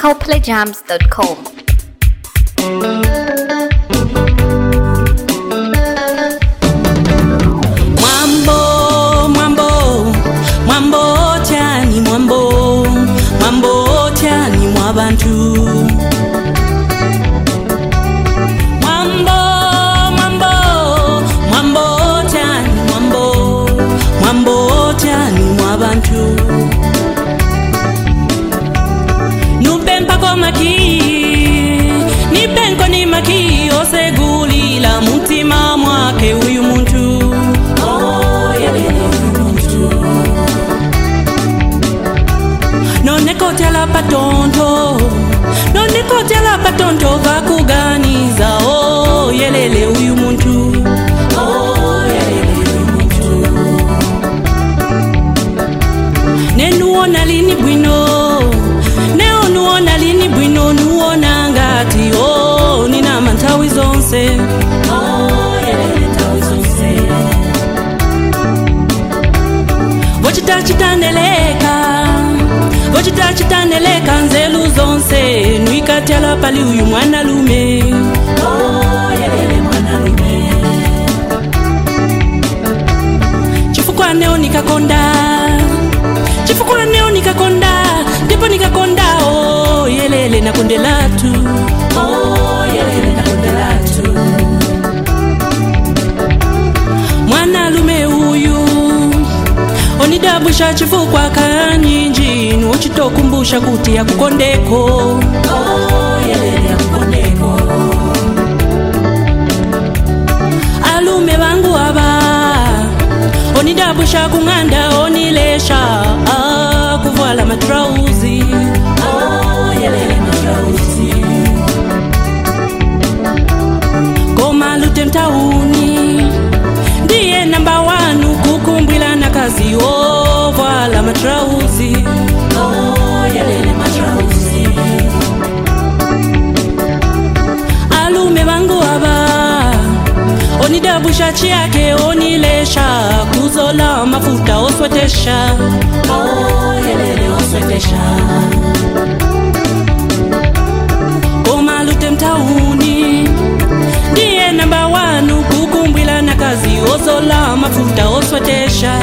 CoPlayJams.com. Mwambo chani mwabantu. Mwambo chani mwabantu. Nupempa kwa maki, nipenko ni maki, osegulila mutima mwake uyu muntu. Nonekotela patonto vakuganiza yelele uyu muntu. Nenuona lini bwino nuona ngati nina mantawi zonse. Vochitachitaneleka nzelu zonse nuikatela pali uyu mwana lume. Chifukwa neo nikakonda ndipo nikakonda yelele nakondelatu. Mwana lume uyu onidabusha chifukwa kanyinji nuchitokumbusha kuti yakukondeko. Alume bangu aba onidabusha kunganda onilesha kuvala matrauzi. Koma lutemtauni ndiye number 1 kukumbwila na kazi vala matrauzi. Alume bangu aba onidabusha chiake onilesha kuzola mafuta oswetesha. Koma lutemtauni ndiye number 1 kukumbwila na kazi ozola mafuta oswetesha.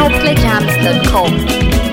houseplay.com.